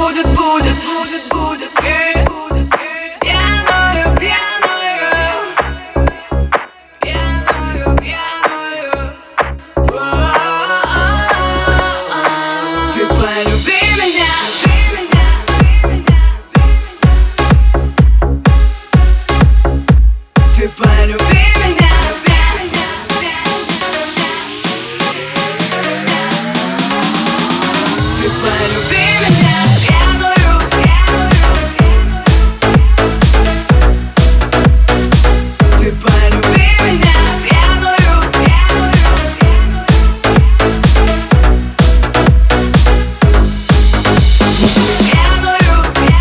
будет, будет, будет, будет. Пьяную, пьяную, пьяную, пьяную. Ты полюби меня. Ты полюби меня. Ты полюби меня. Пьяную, пьяную. Ты полюби меня. Пьяную, пьяную. Пьяную,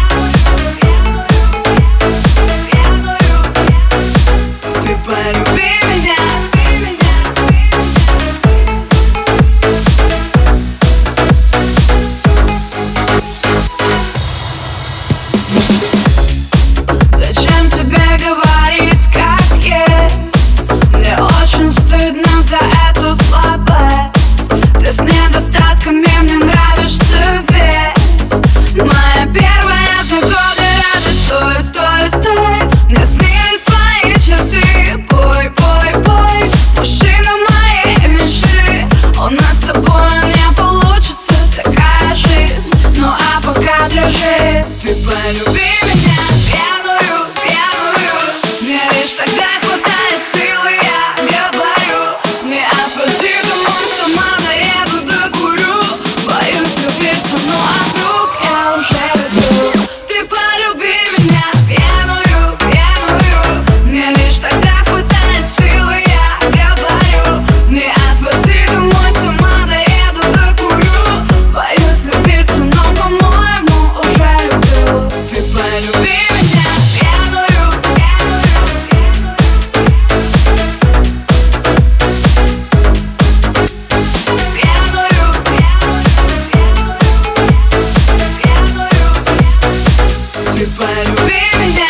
пьяную. Ты полюби меня. Зачем тебе говорить, как есть? Мне очень стыдно за эту слабость. Ты с недостатками, мне нравишься весь. Моя первая за годы радость. Стой, стой, стой. Мне снились твои черты. Пой, пой, пой. Мужчина моей мечты. У нас с тобой не получится такая жизнь. Ну а пока дрожи. Ты полюби меня. Пьяную, пьяную. Мне лишь тогда хватает силы, я говорю. Не отвози домой, сама доеду, докурю. Боюсь любиться, но вдруг я уже люблю. Ты полюби меня. Пьяную, пьяную. Мне лишь тогда хватает силы, я говорю. Не отвози домой, сама доеду, докурю. Боюсь любиться, но по-моему уже люблю. Ты полюби меня. Пьяную, пьяную. Пьяную, пьяную. Ты полюби меня.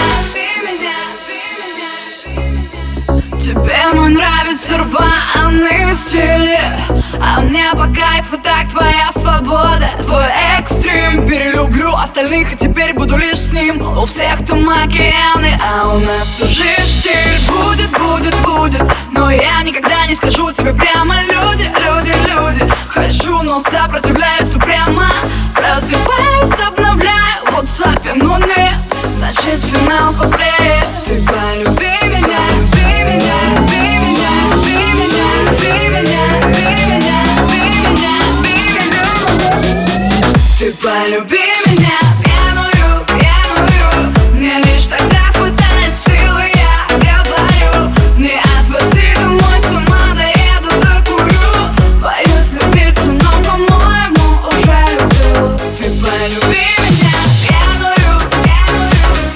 Тебе мой нравится рваный стиль, а мне по кайфу так твоя свобода. Твой экстрим, перелюблю остальных и теперь буду лишь с ним. У всех там океаны, а у нас уже штиль. Будет, будет, будет, но я никогда не скажу тебе прямо. Люди, люди, люди. Хочу, но сопротивляюсь упрямо. Просыпаюсь, обновляю в WhatsApp, но нет. Значит финал куплет. Ты полюби меня. Люби меня, люби меня, люби меня, люби меня, люби меня, люби меня. Ты полюби меня. Пьяную, пьяную. Мне лишь тогда хватает силы, я говорю. Не отвози домой, сама доеду, докурю. Боюсь любиться, но по-моему уже люблю. Ты полюби меня. Пьяную, пьяную.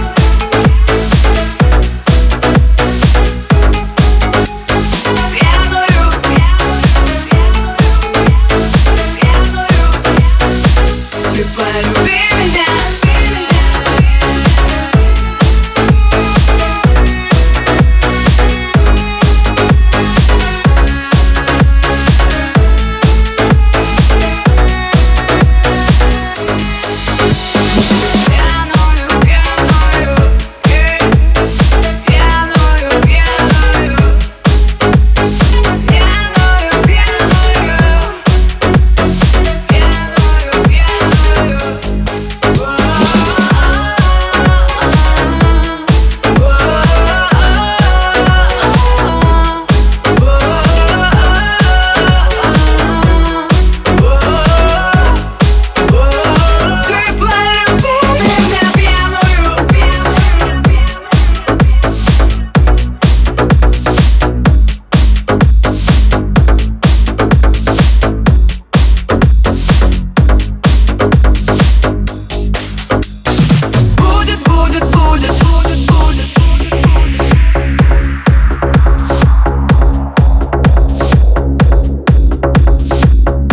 Пьяную, пьяную. Ты полюби меня. Пьяную, пьяную. Пьяную, пьяную. Пьяную,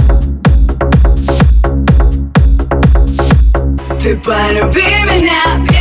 Ты полюби меня.